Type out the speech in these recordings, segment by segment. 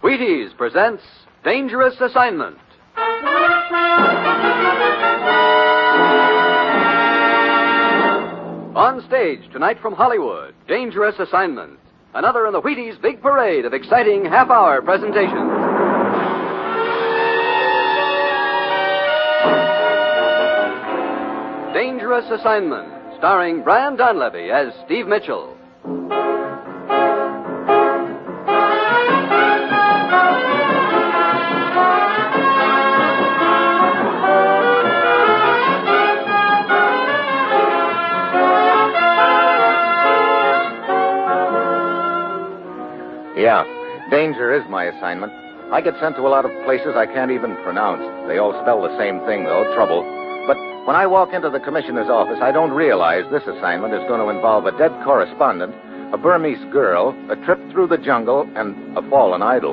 Wheaties presents Dangerous Assignment. On stage tonight from Hollywood, Dangerous Assignment. Another in the Wheaties' big parade of exciting half-hour presentations. Dangerous Assignment, starring Brian Donlevy as Steve Mitchell. Yeah, danger is my assignment. I get sent to a lot of places I can't even pronounce. They all spell the same thing, though, trouble. But when I walk into the commissioner's office, I don't realize this assignment is going to involve a dead correspondent, a Burmese girl, a trip through the jungle, and a fallen idol.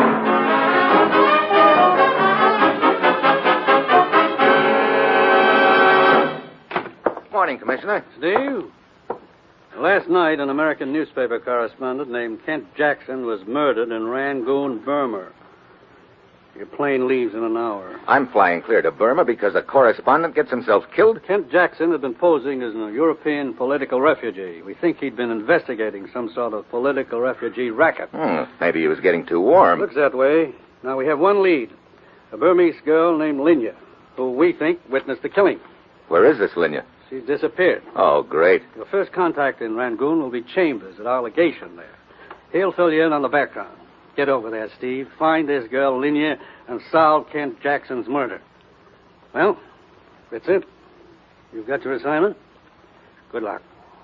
Morning, Commissioner. Steve? Last night, an American newspaper correspondent named Kent Jackson was murdered in Rangoon, Burma. Your plane leaves in an hour. I'm flying clear to Burma because a correspondent gets himself killed? Kent Jackson had been posing as a European political refugee. We think he'd been investigating some sort of political refugee racket. Maybe he was getting too warm. Looks that way. Now, we have one lead. A Burmese girl named Linya, who we think witnessed the killing. Where is this Linya? She's disappeared. Oh, great. Your first contact in Rangoon will be Chambers at our legation there. He'll fill you in on the background. Get over there, Steve. Find this girl, Linya, and solve Kent Jackson's murder. Well, that's it. You've got your assignment. Good luck.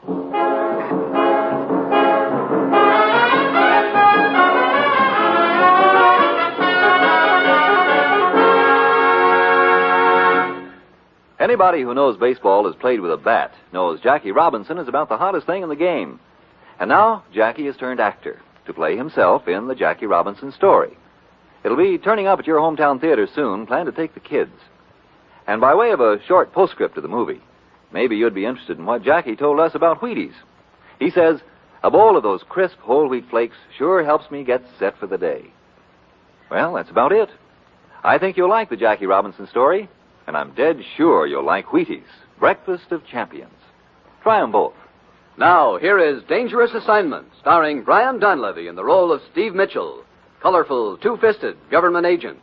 Anybody who knows baseball has played with a bat knows Jackie Robinson is about the hottest thing in the game. And now, Jackie has turned actor to play himself in the Jackie Robinson story. It'll be turning up at your hometown theater soon. Plan to take the kids. And by way of a short postscript to the movie, maybe you'd be interested in what Jackie told us about Wheaties. He says, a bowl of those crisp whole wheat flakes sure helps me get set for the day. Well, that's about it. I think you'll like the Jackie Robinson story. And I'm dead sure you'll like Wheaties, breakfast of champions. Try them both. Now, here is Dangerous Assignment, starring Brian Donlevy in the role of Steve Mitchell, colorful, two-fisted government agent.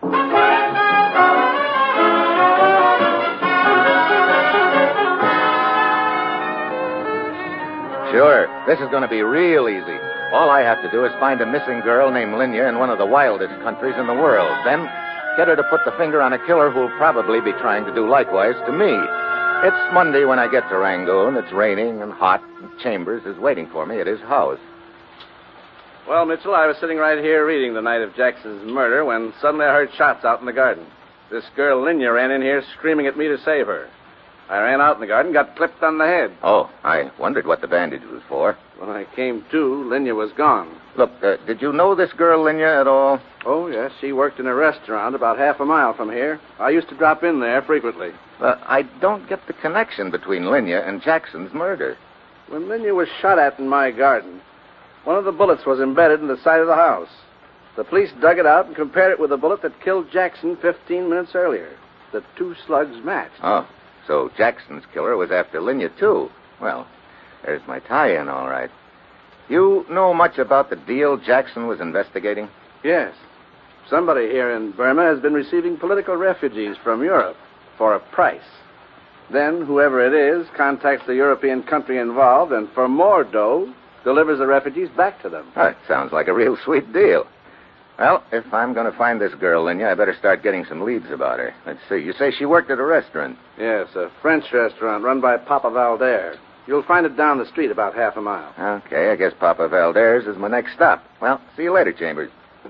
Sure, this is going to be real easy. All I have to do is find a missing girl named Linya in one of the wildest countries in the world. Then get her to put the finger on a killer who'll probably be trying to do likewise to me. It's Monday when I get to Rangoon. It's raining and hot, and Chambers is waiting for me at his house. Well, Mitchell, I was sitting right here reading the night of Jackson's murder when suddenly I heard shots out in the garden. This girl, Linya, ran in here screaming at me to save her. I ran out in the garden, got clipped on the head. Oh, I wondered what the bandage was for. When I came to, Linya was gone. Look, did you know this girl, Linya, at all? Oh, yes, she worked in a restaurant about half a mile from here. I used to drop in there frequently. I don't get the connection between Linya and Jackson's murder. When Linya was shot at in my garden, one of the bullets was embedded in the side of the house. The police dug it out and compared it with the bullet that killed Jackson 15 minutes earlier. The two slugs matched. Oh, so Jackson's killer was after Linya, too. Well, there's my tie-in, all right. You know much about the deal Jackson was investigating? Yes. Somebody here in Burma has been receiving political refugees from Europe for a price. Then, whoever it is contacts the European country involved and, for more dough, delivers the refugees back to them. Oh, it sounds like a real sweet deal. Well, if I'm going to find this girl, Linya, I better start getting some leads about her. Let's see. You say she worked at a restaurant? Yes, a French restaurant run by Papa Valder. You'll find it down the street about half a mile. Okay, I guess Papa Valder's is my next stop. Well, see you later, Chambers.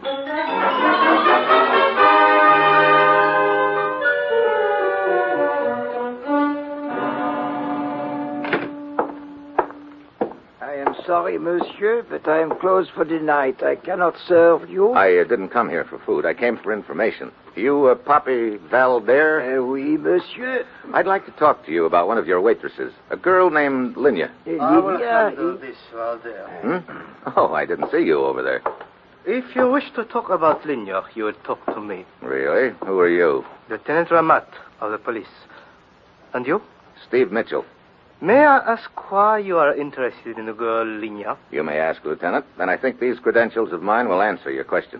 I am sorry, monsieur, but I am closed for the night. I cannot serve you. I didn't come here for food. I came for information. You, Papi Valder? Oui, monsieur. I'd like to talk to you about one of your waitresses, a girl named Linya. Linya. Oh, I didn't see you over there. If you wish to talk about Linya, you would talk to me. Really? Who are you? Lieutenant Ramat of the police. And you? Steve Mitchell. May I ask why you are interested in the girl Linya? You may ask, Lieutenant. Then I think these credentials of mine will answer your question.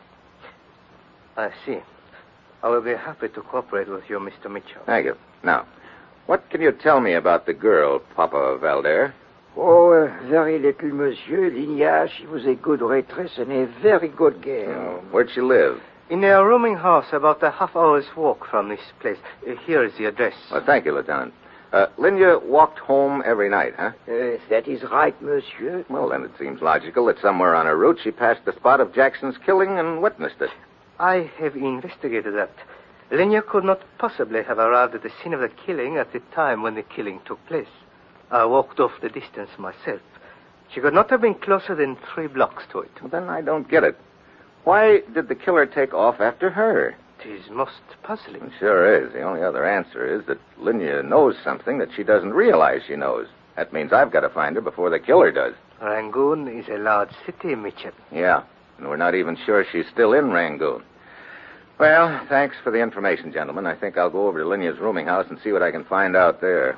I see. I will be happy to cooperate with you, Mr. Mitchell. Thank you. Now, what can you tell me about the girl, Papa Valder? Oh, very little, monsieur. Linya, she was a good waitress and a very good girl. Oh, where'd she live? In a rooming house about a half-hour's walk from this place. Here is the address. Well, thank you, Lieutenant. Linya walked home every night, huh? That is right, monsieur. Well, then it seems logical that somewhere on her route she passed the spot of Jackson's killing and witnessed it. I have investigated that. Linya could not possibly have arrived at the scene of the killing at the time when the killing took place. I walked off the distance myself. She could not have been closer than 3 blocks to it. Well, then I don't get it. Why did the killer take off after her? It is most puzzling. It sure is. The only other answer is that Linya knows something that she doesn't realize she knows. That means I've got to find her before the killer does. Rangoon is a large city, Mitchell. Yeah, and we're not even sure she's still in Rangoon. Well, thanks for the information, gentlemen. I think I'll go over to Linya's rooming house and see what I can find out there.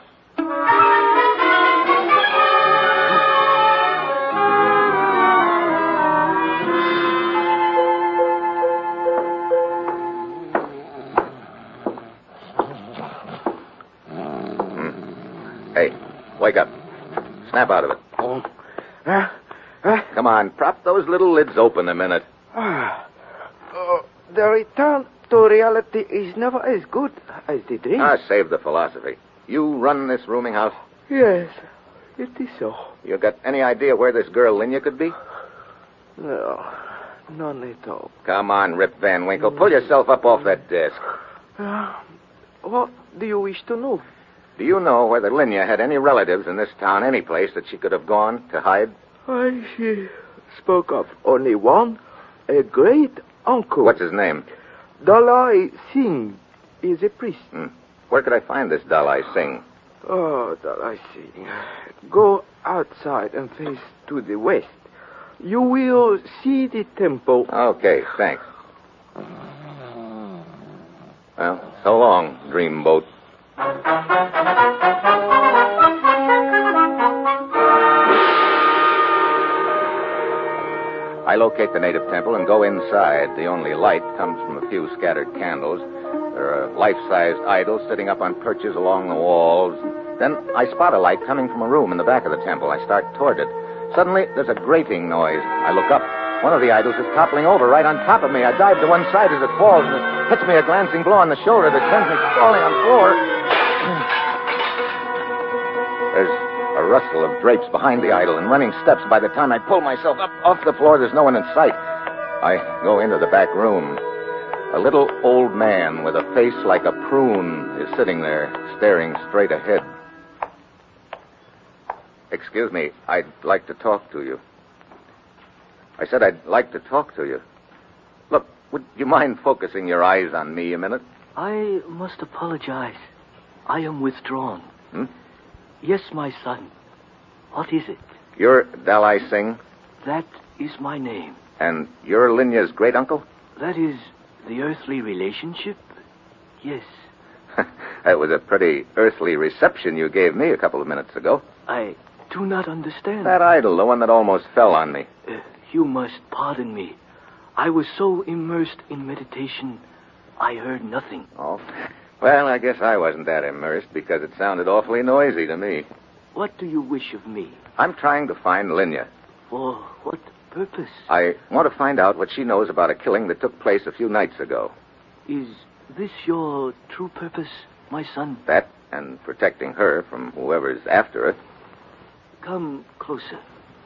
Hey, wake up. Snap out of it. Come on, prop those little lids open a minute. The return to reality is never as good as the dream. Save the philosophy. You run this rooming house? Yes, it is so. You got any idea where this girl Linya could be? No, none at all. Come on, Rip Van Winkle. Pull yourself up off that desk. What do you wish to know? Do you know whether Linya had any relatives in this town, any place that she could have gone to hide? She spoke of only one, a great uncle. What's his name? Dalai Singh is a priest. Where could I find this Dalai Singh? Oh, Dalai Singh. Go outside and face to the west. You will see the temple. Okay, thanks. Well, so long, dreamboat. I locate the native temple and go inside. The only light comes from a few scattered candles. There are life-sized idols sitting up on perches along the walls. Then I spot a light coming from a room in the back of the temple. I start toward it. Suddenly, there's a grating noise. I look up. One of the idols is toppling over right on top of me. I dive to one side as it falls, and it hits me a glancing blow on the shoulder that sends me falling on the floor. There's a rustle of drapes behind the idol and running steps. By the time I pull myself up off the floor, there's no one in sight. I go into the back room. A little old man with a face like a prune is sitting there, staring straight ahead. Excuse me, I'd like to talk to you. I said I'd like to talk to you. Look, would you mind focusing your eyes on me a minute? I must apologize. I am withdrawn. Yes, my son. What is it? You're Dalai Singh? That is my name. And you're Linya's great-uncle? That is the earthly relationship? Yes. That was a pretty earthly reception you gave me a couple of minutes ago. I do not understand. That idol, the one that almost fell on me. You must pardon me. I was so immersed in meditation, I heard nothing. Oh, well, I guess I wasn't that immersed because it sounded awfully noisy to me. What do you wish of me? I'm trying to find Linya. For what purpose? I want to find out what she knows about a killing that took place a few nights ago. Is this your true purpose, my son? That and protecting her from whoever's after her. Come closer.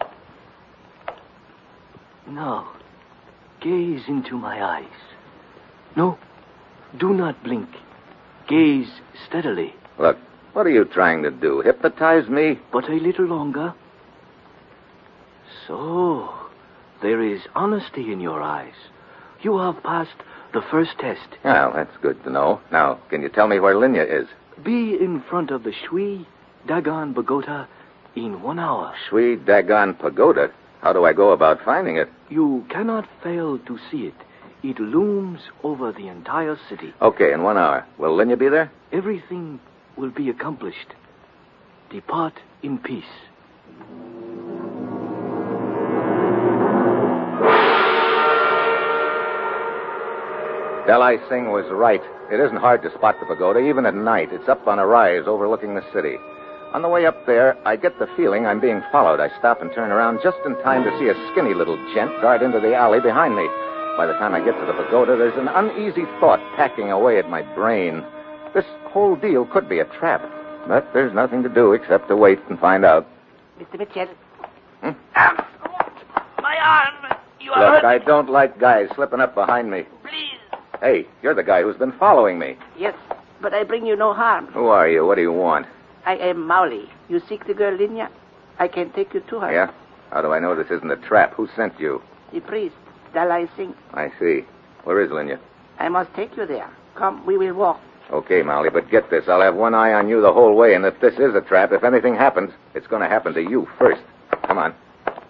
Now, gaze into my eyes. No, do not blink. Gaze steadily. Look, what are you trying to do? Hypnotize me? But a little longer. So, there is honesty in your eyes. You have passed the first test. Well, that's good to know. Now, can you tell me where Linya is? Be in front of the Shwe Dagon Pagoda in 1 hour. Shwe Dagon Pagoda? How do I go about finding it? You cannot fail to see it. It looms over the entire city. Okay, in 1 hour. Will Linya be there? Everything will be accomplished. Depart in peace. Dalai Singh was right. It isn't hard to spot the pagoda, even at night. It's up on a rise overlooking the city. On the way up there, I get the feeling I'm being followed. I stop and turn around just in time to see a skinny little gent dart into the alley behind me. By the time I get to the pagoda, there's an uneasy thought packing away at my brain. This whole deal could be a trap. But there's nothing to do except to wait and find out. Mr. Mitchell. My arm! You are Look, hurt. I don't like guys slipping up behind me. Please. Hey, you're the guy who's been following me. Yes, but I bring you no harm. Who are you? What do you want? I am Mowgli. You seek the girl Linya? I can take you to her. Yeah? How do I know this isn't a trap? Who sent you? The priest, Dalai Singh. I see. Where is Linya? I must take you there. Come, we will walk. Okay, Molly, but get this. I'll have one eye on you the whole way, and if this is a trap, if anything happens, it's going to happen to you first. Come on.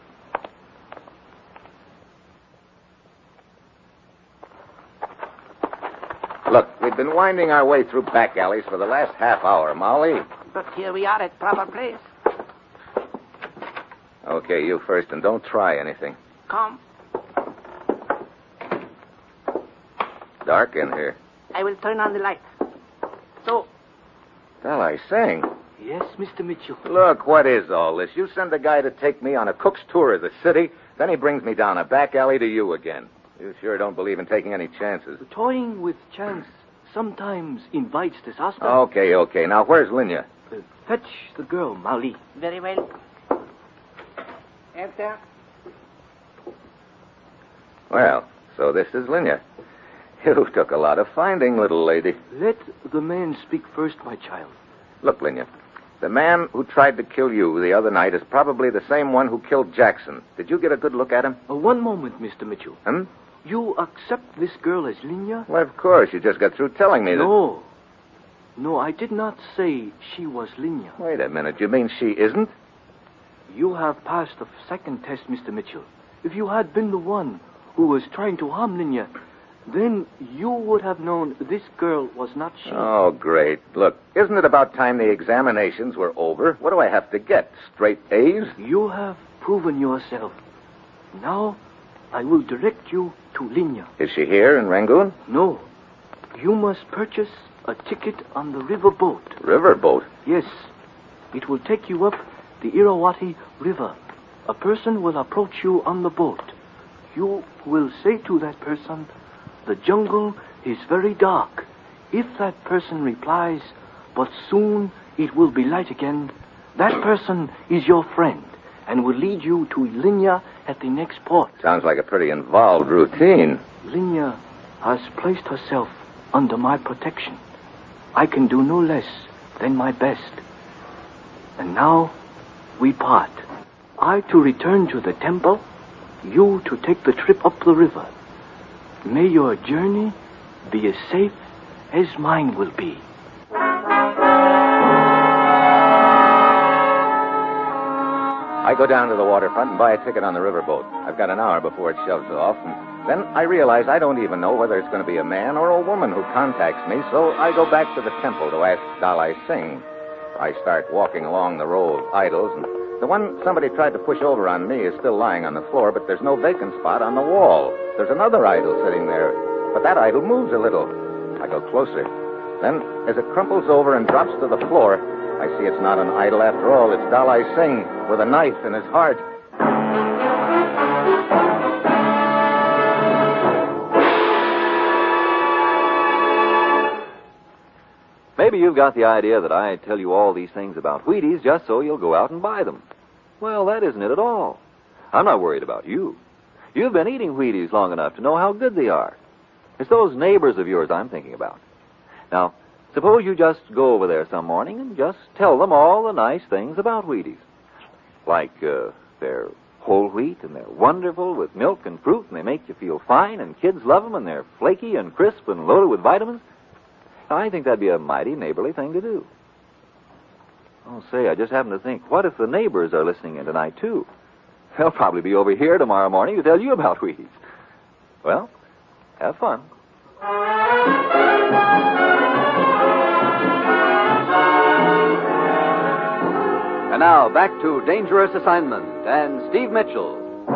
Look, we've been winding our way through back alleys for the last half hour, Molly. But here we are at proper place. Okay, you first, and don't try anything. Come. Dark in here. I will turn on the light. So, Dalai Singh. Yes, Mr. Mitchell. Look, what is all this? You send a guy to take me on a cook's tour of the city, then he brings me down a back alley to you again. You sure don't believe in taking any chances. Toying with chance sometimes invites disaster. Okay. Now, where's Linya? Fetch the girl, Mowgli. very well. Enter. Well, so this is Linya. You took a lot of finding, little lady. Let the man speak first, my child. Look, Linya, the man who tried to kill you the other night is probably the same one who killed Jackson. Did you get a good look at him? One moment, Mr. Mitchell. Hmm? You accept this girl as Linya? Well, of course. You just got through telling me that... No, I did not say she was Linya. Wait a minute. You mean she isn't? You have passed the second test, Mr. Mitchell. If you had been the one who was trying to harm Linya, then you would have known this girl was not she. Oh, great. Look, isn't it about time the examinations were over? What do I have to get? Straight A's? You have proven yourself. Now, I will direct you to Linya. Is she here in Rangoon? No. You must purchase a ticket on the river boat. River boat? Yes. It will take you up the Irrawaddy River. A person will approach you on the boat. You will say to that person, "The jungle is very dark." If that person replies, "But soon it will be light again," that person is your friend and will lead you to Linya at the next port. Sounds like a pretty involved routine. Linya has placed herself under my protection. I can do no less than my best. And now we part. I to return to the temple, you to take the trip up the river. May your journey be as safe as mine will be. I go down to the waterfront and buy a ticket on the riverboat. I've got an hour before it shoves off, and then I realize I don't even know whether it's going to be a man or a woman who contacts me, so I go back to the temple to ask Dalai Singh. I start walking along the row of idols, and the one somebody tried to push over on me is still lying on the floor, but there's no vacant spot on the wall. There's another idol sitting there, but that idol moves a little. I go closer. Then, as it crumples over and drops to the floor, I see it's not an idol after all. It's Dalai Singh with a knife in his heart. Maybe you've got the idea that I tell you all these things about Wheaties just so you'll go out and buy them. Well, that isn't it at all. I'm not worried about you. You've been eating Wheaties long enough to know how good they are. It's those neighbors of yours I'm thinking about. Now, suppose you just go over there some morning and just tell them all the nice things about Wheaties. Like, they're whole wheat and they're wonderful with milk and fruit and they make you feel fine and kids love them and they're flaky and crisp and loaded with vitamins. I think that'd be a mighty neighborly thing to do. Oh, say, I just happened to think, what if the neighbors are listening in tonight, too? They'll probably be over here tomorrow morning to tell you about Wheaties. Well, have fun. And now, back to Dangerous Assignment and Steve Mitchell.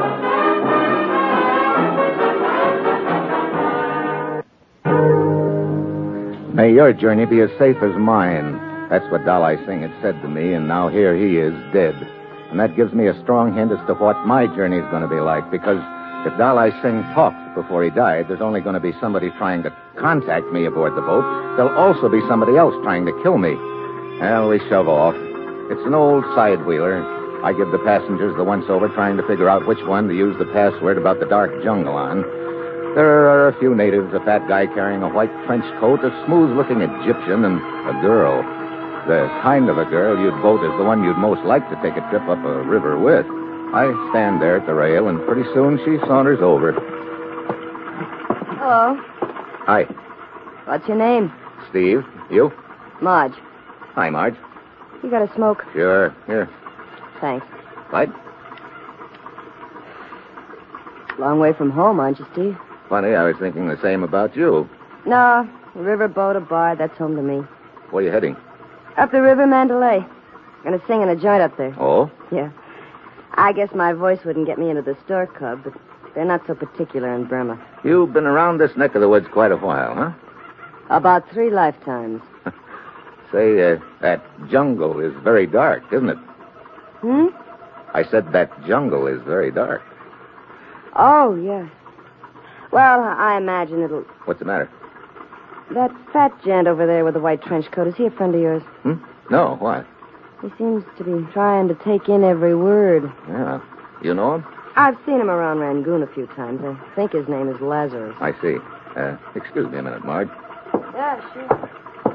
May your journey be as safe as mine. That's what Dalai Singh had said to me, and now here he is, dead. And that gives me a strong hint as to what my journey's going to be like, because if Dalai Singh talked before he died, there's only going to be somebody trying to contact me aboard the boat. There'll also be somebody else trying to kill me. Well, we shove off. It's an old side-wheeler. I give the passengers the once-over trying to figure out which one to use the password about the dark jungle on. There are a few natives, a fat guy carrying a white trench coat, a smooth-looking Egyptian, and a girl. The kind of a girl you'd vote is the one you'd most like to take a trip up a river with. I stand there at the rail, and pretty soon she saunters over. Hello. Hi. What's your name? Steve. You? Marge. Hi, Marge. You got a smoke? Sure. Here. Thanks. What? Long way from home, aren't you, Steve? Funny, I was thinking the same about you. No, a riverboat, a bar, that's home to me. Where are you heading? Up the river, Mandalay. Gonna sing in a joint up there. Oh? Yeah. I guess my voice wouldn't get me into the store club, but they're not so particular in Burma. You've been around this neck of the woods quite a while, huh? About 3 lifetimes. Say, that jungle is very dark, isn't it? Hmm? I said that jungle is very dark. Oh, yeah. Well, I imagine it'll... What's the matter? That fat gent over there with the white trench coat, is he a friend of yours? No, what? He seems to be trying to take in every word. Yeah. You know him? I've seen him around Rangoon a few times. I think his name is Lazarus. I see. Excuse me a minute, Marge. Yeah, sure.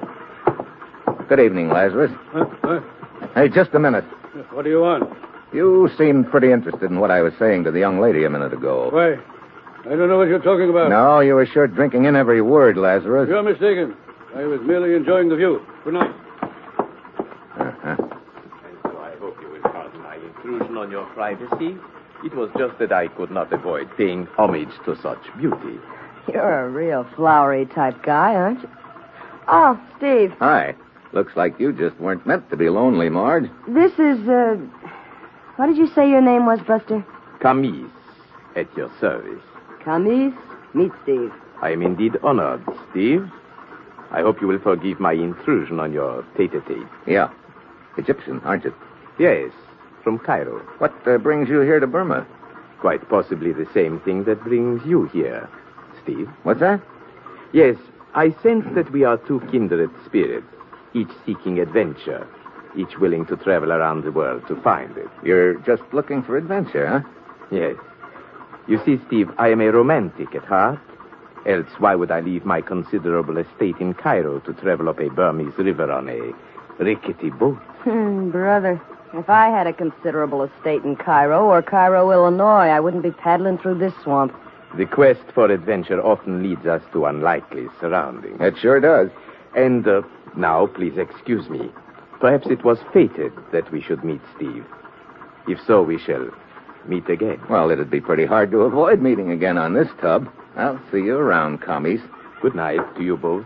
Good evening, Lazarus. Hey, just a minute. What do you want? You seemed pretty interested in what I was saying to the young lady a minute ago. Why? I don't know what you're talking about. No, you were sure drinking in every word, Lazarus. You're mistaken. I was merely enjoying the view. Good night. Uh-huh. And so I hope you will pardon my intrusion on your privacy. It was just that I could not avoid paying homage to such beauty. You're a real flowery type guy, aren't you? Oh, Steve. Hi. Looks like you just weren't meant to be lonely, Marge. This is, what did you say your name was, Buster? Camise, at your service. Camise? Meet Steve. I am indeed honored, Steve. I hope you will forgive my intrusion on your tete-a-tete. Yeah. Egyptian, aren't you? Yes, from Cairo. What brings you here to Burma? Quite possibly the same thing that brings you here, Steve. What's that? Yes, I sense that we are two kindred spirits, each seeking adventure, each willing to travel around the world to find it. You're just looking for adventure, huh? Yes. You see, Steve, I am a romantic at heart. Else, why would I leave my considerable estate in Cairo to travel up a Burmese river on a rickety boat? Brother, if I had a considerable estate in Cairo or Cairo, Illinois, I wouldn't be paddling through this swamp. The quest for adventure often leads us to unlikely surroundings. It sure does. And now, please excuse me. Perhaps it was fated that we should meet, Steve. If so, we shall meet again. Well, it'd be pretty hard to avoid meeting again on this tub. I'll see you around, commies. Good night to you both.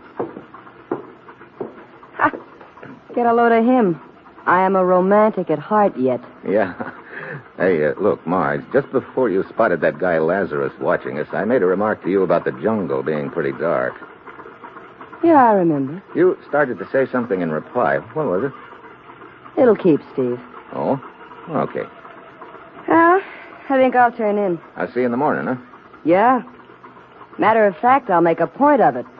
Ha! Get a load of him. I am a romantic at heart yet. Yeah. Hey, look, Marge, just before you spotted that guy Lazarus watching us, I made a remark to you about the jungle being pretty dark. Yeah, I remember. You started to say something in reply. What was it? It'll keep, Steve. Oh? Okay. Well, I think I'll turn in. I'll see you in the morning, huh? Yeah. Matter of fact, I'll make a point of it.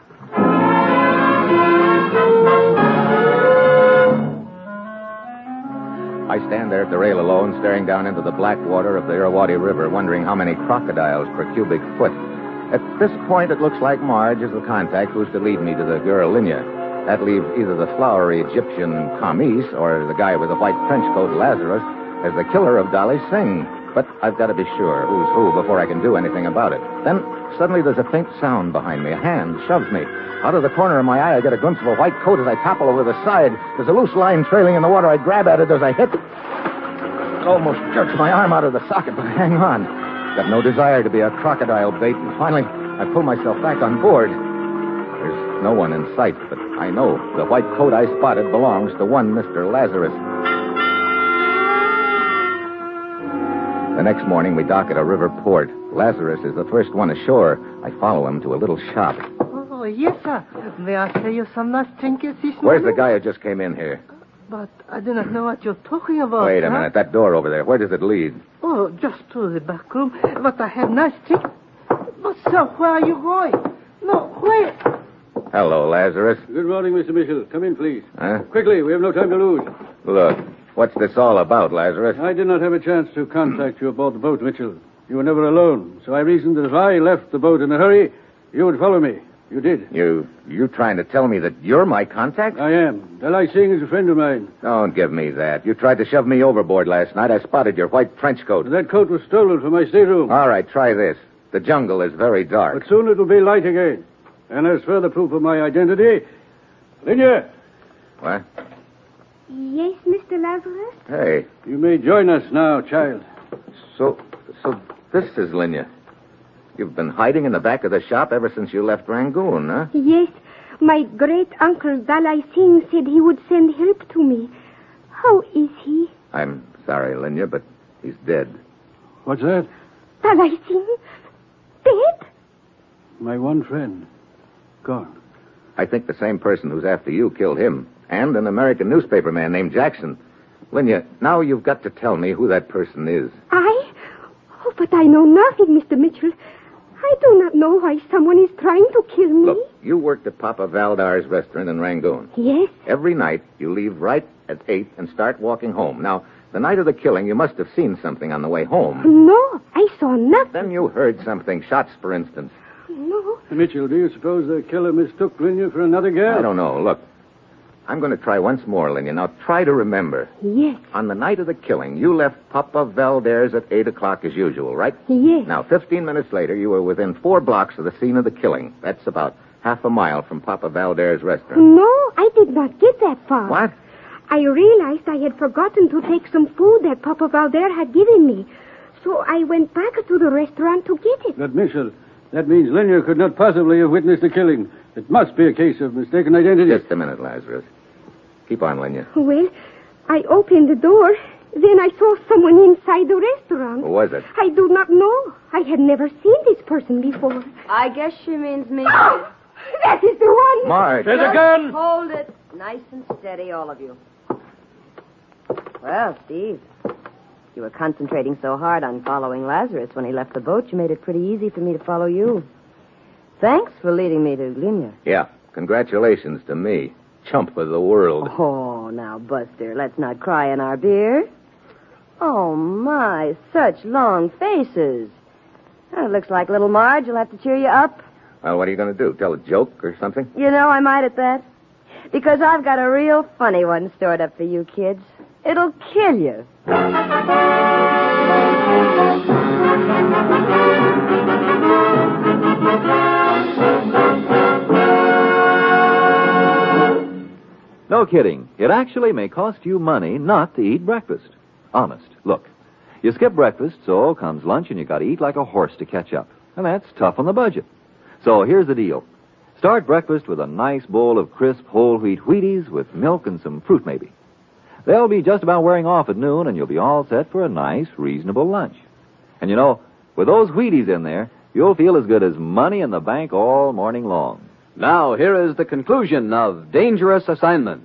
I stand there at the rail alone, staring down into the black water of the Irrawaddy River, wondering how many crocodiles per cubic foot. At this point, it looks like Marge is the contact who's to lead me to the girl, Linya. That leaves either the flowery Egyptian Camise or the guy with the white trench coat, Lazarus, as the killer of Dolly Singh. But I've got to be sure who's who before I can do anything about it. Then, suddenly, there's a faint sound behind me. A hand shoves me. Out of the corner of my eye, I get a glimpse of a white coat as I topple over the side. There's a loose line trailing in the water. I grab at it as I hit. almost jerks my arm out of the socket, but hang on. Got no desire to be a crocodile bait, and finally, I pull myself back on board. There's no one in sight, but I know the white coat I spotted belongs to one Mr. Lazarus. The next morning, we dock at a river port. Lazarus is the first one ashore. I follow him to a little shop. Oh, yes, sir. May I say you some nice trinkets this morning? Where's the guy who just came in here? But I do not know what you're talking about. Wait a minute. That door over there, where does it lead? Oh, just to the back room. But I have nice trinkets. But, sir, where are you going? No, wait. Hello, Lazarus. Good morning, Mr. Mitchell. Come in, please. Huh? Quickly, we have no time to lose. Look, what's this all about, Lazarus? I did not have a chance to contact you aboard the boat, Mitchell. You were never alone, so I reasoned that if I left the boat in a hurry, you would follow me. You did. You trying to tell me that you're my contact? I am. Deli Singh is a friend of mine. Don't give me that. You tried to shove me overboard last night. I spotted your white trench coat. That coat was stolen from my stateroom. All right, try this. The jungle is very dark. But soon it'll be light again. And as further proof of my identity, Linya. What? Yes, Mr. Lazarus? Hey. You may join us now, child. So this is Linya. You've been hiding in the back of the shop ever since you left Rangoon, huh? Yes. My great-uncle Dalai Singh said he would send help to me. How is he? I'm sorry, Linya, but he's dead. What's that? Dalai Singh? Dead? My one friend. Gone. I think the same person who's after you killed him. And an American newspaper man named Jackson. Linya, now you've got to tell me who that person is. I? Oh, but I know nothing, Mr. Mitchell. I do not know why someone is trying to kill me. Look, you worked at Papa Valdar's restaurant in Rangoon. Yes. Every night, you leave right at 8 and start walking home. Now, the night of the killing, you must have seen something on the way home. No, I saw nothing. Then you heard something, shots, for instance. No. Mitchell, do you suppose the killer mistook Linya for another girl? I don't know. Look, I'm going to try once more, Linya. Now, try to remember. Yes. On the night of the killing, you left Papa Valdar's at 8 o'clock as usual, right? Yes. Now, 15 minutes later, you were within 4 blocks of the scene of the killing. That's about half a mile from Papa Valdar's restaurant. No, I did not get that far. What? I realized I had forgotten to take some food that Papa Valder had given me. So I went back to the restaurant to get it. But, Mitchell, that means Linya could not possibly have witnessed the killing. It must be a case of mistaken identity. Just a minute, Lazarus. Keep on, Linya. Well, I opened the door. Then I saw someone inside the restaurant. Who was it? I do not know. I had never seen this person before. I guess she means me. Oh, that is the one. Marge. There's a gun. Hold it. Nice and steady, all of you. Well, Steve, you were concentrating so hard on following Lazarus when he left the boat, you made it pretty easy for me to follow you. Thanks for leading me to Linya. Yeah, congratulations to me. Chump of the world. Oh, now, Buster, let's not cry in our beer. Oh, my, such long faces. Well, it looks like little Marge will have to cheer you up. Well, what are you going to do? Tell a joke or something? You know, I might at that. Because I've got a real funny one stored up for you kids. It'll kill you. No kidding. It actually may cost you money not to eat breakfast. Honest. Look, you skip breakfast, so comes lunch and you got to eat like a horse to catch up. And that's tough on the budget. So here's the deal. Start breakfast with a nice bowl of crisp whole wheat Wheaties with milk and some fruit maybe. They'll be just about wearing off at noon and you'll be all set for a nice, reasonable lunch. And you know, with those Wheaties in there, you'll feel as good as money in the bank all morning long. Now, here is the conclusion of Dangerous Assignment.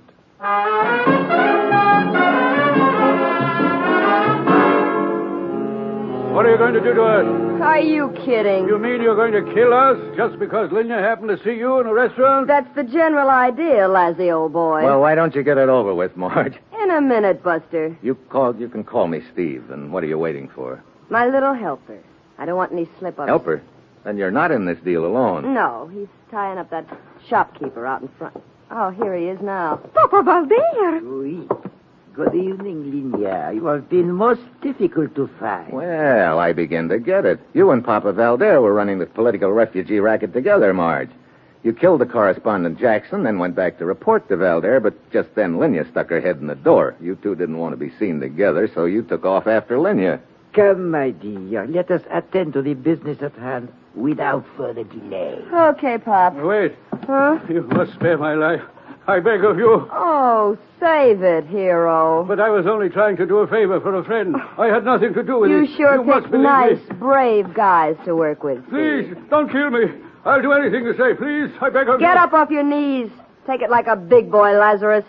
What are you going to do to us? Are you kidding? You mean you're going to kill us just because Linya happened to see you in a restaurant? That's the general idea, Lazzy, old boy. Well, why don't you get it over with, Marge? In a minute, Buster. You can call me Steve, and what are you waiting for? My little helper. I don't want any slip-ups. Helper? Then you're not in this deal alone. No, he's tying up that shopkeeper out in front. Oh, here he is now. Papa Valder. Oui. Good evening, Linya. You have been most difficult to find. Well, I begin to get it. You and Papa Valder were running the political refugee racket together, Marge. You killed the correspondent Jackson, then went back to report to Valder, but just then Linya stuck her head in the door. You two didn't want to be seen together, so you took off after Linya. Come, my dear. Let us attend to the business at hand without further delay. Okay, Pop. Wait. Huh? You must spare my life. I beg of you. Oh, save it, hero. But I was only trying to do a favor for a friend. I had nothing to do with You it. sure must picked believe nice, me. brave guys to work with. Please, don't kill me. I'll do anything you say. Please, I beg of you. Get up off your knees. Take it like a big boy, Lazarus.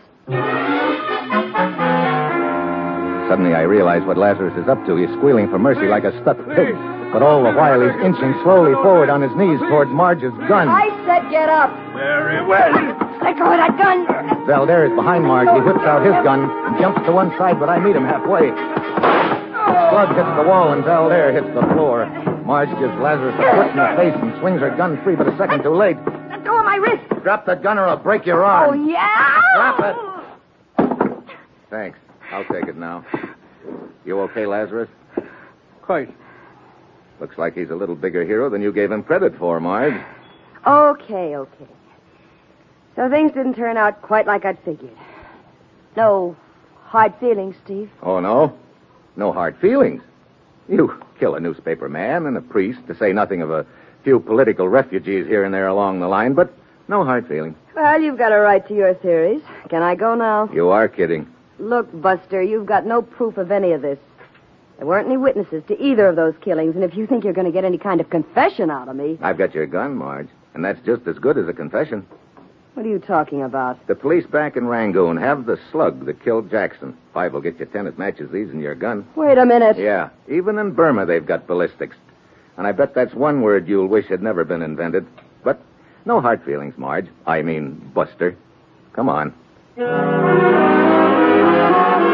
Suddenly I realize what Lazarus is up to. He's squealing for mercy like a stuck pig. But all the while he's inching slowly forward on his knees toward Marge's gun. I said get up. Very well. Let go of that gun. Valder is behind Marge. He whips out his gun and jumps to one side, but I meet him halfway. The slug hits the wall and Valder hits the floor. Marge gives Lazarus a foot in the face and swings her gun free, but a second too late. Let go of my wrist. Drop that gun or I'll break your Oh, arm. yeah? Drop it. Thanks. I'll take it now. You okay, Lazarus? Quite. Looks like he's a little bigger hero than you gave him credit for, Marge. Okay. So things didn't turn out quite like I'd figured. No hard feelings, Steve. Oh, no? No hard feelings? You kill a newspaper man and a priest, to say nothing of a few political refugees here and there along the line, but no hard feelings. Well, you've got a right to your theories. Can I go now? You are kidding. Look, Buster, you've got no proof of any of this. There weren't any witnesses to either of those killings, and if you think you're going to get any kind of confession out of me... I've got your gun, Marge, and that's just as good as a confession. What are you talking about? The police back in Rangoon have the slug that killed Jackson. 5 will get you 10 that matches these in your gun. Wait a minute. Yeah, even in Burma they've got ballistics. And I bet that's one word you'll wish had never been invented. But no hard feelings, Marge. I mean, Buster. Come on.